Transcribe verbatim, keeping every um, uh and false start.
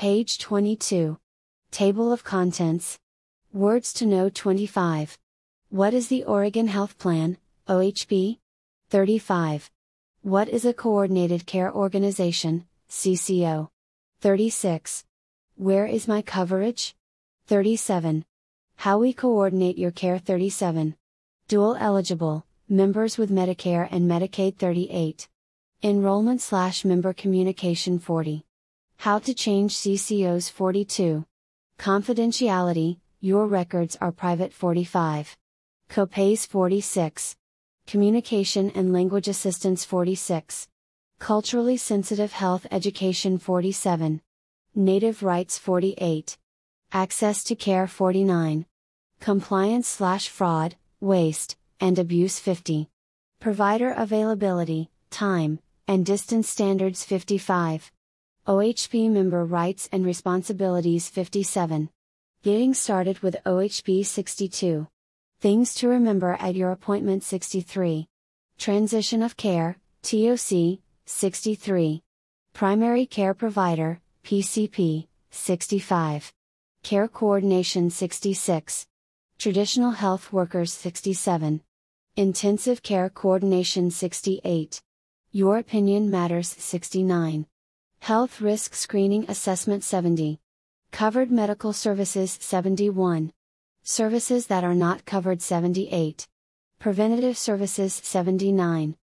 Page twenty-two. Table of Contents. Words to know twenty-five. What is the Oregon Health Plan, O H P? thirty-five. What is a Coordinated Care Organization, C C O? thirty-six. Where is my coverage? thirty-seven. How we coordinate your care, thirty-seven. Dual eligible, members with Medicare and Medicaid, thirty-eight. Enrollment slash member communication, forty. How to change C C Os, forty-two. Confidentiality, your records are private, forty-five. Copays, forty-six. Communication and language assistance, forty-six. Culturally sensitive health education, forty-seven. Native rights, forty-eight. Access to care, forty-nine. Compliance slash fraud, waste, and abuse, fifty. Provider availability, time, and distance standards, fifty-five. O H P member rights and responsibilities, fifty-seven. Getting started with O H P, sixty-two. Things to remember at your appointment, sixty-three. Transition of care, T O C, sixty-three. Primary care provider, P C P, sixty-five. Care coordination, sixty-six. Traditional health workers, sixty-seven. Intensive care coordination, sixty-eight. Your opinion matters, sixty-nine. Health risk screening assessment, seventy. Covered medical services, seventy-one. Services that are not covered, seventy-eight. Preventative services, seventy-nine.